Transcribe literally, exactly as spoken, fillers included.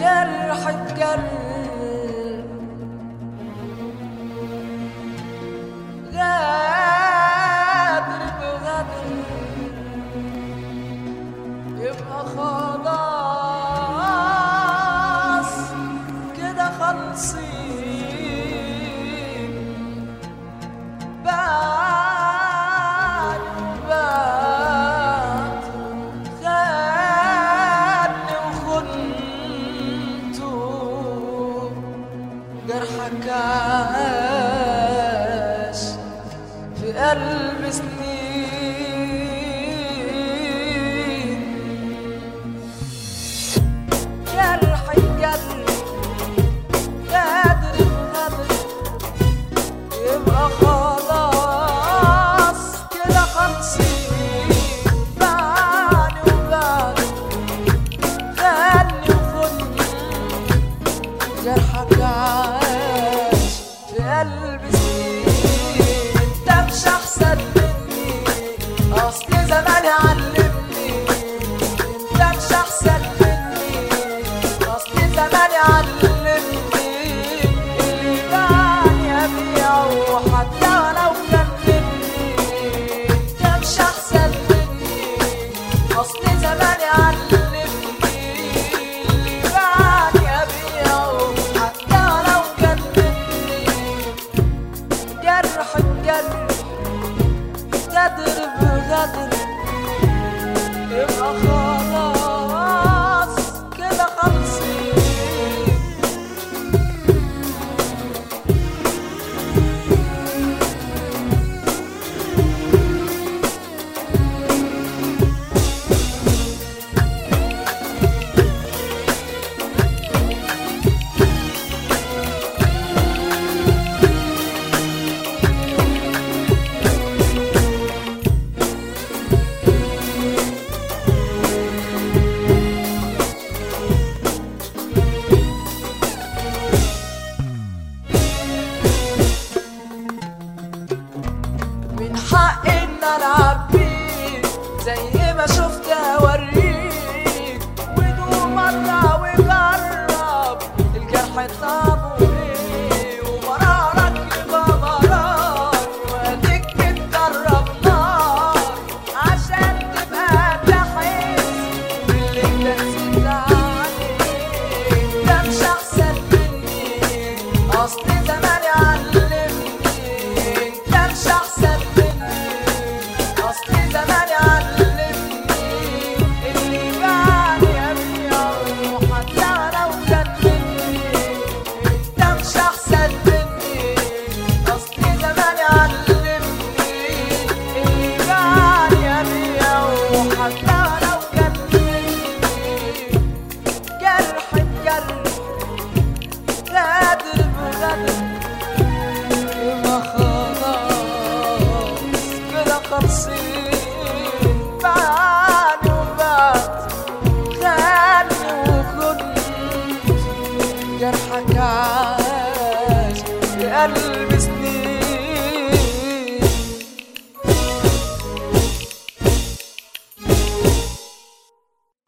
جرح القلب غادر بغدر يبقى خلاص كده خلصين بعد بعد خاني وخنته جرحك عاش في قلب سنين جرح القلب غادر بغدر يبقى خلاص كده خلصين بعد وبعد خلي وخدني جرحك عاش في قلب سنين انت مش احسن مني اصل زماني علمني انت مش احسن مني اصل زماني علمني اللي باعني ابيعه حتى ولو كان مني انت مش احسن مني اصل زماني علمني اللي باعني ابيعه حتى ولو كان مني جرح القلب غدر بغدر يبقى خلاص كده خلصين من حقي ان العب بيك زي ما شفت اوريك ودوق مره وجرب الجرح طابه ايه ومرارك يبقى مرار واديك بتجرب نار عشان تبقى تحس باللي انت نسيت عليه ده مش احسن مني اصل زماني علمني انت مش احسن مني اصل زماني علمني اللي باعني ابيعه حتى لو كان مني انت مش احسن مني اصل زماني علمني اللي باعني ابيعه حتى لو كان مني جرح القلب غادر بغدر يبقى خلاص كده خلصين بعد وبعد خاني وخنت جرحك عاش في قلبي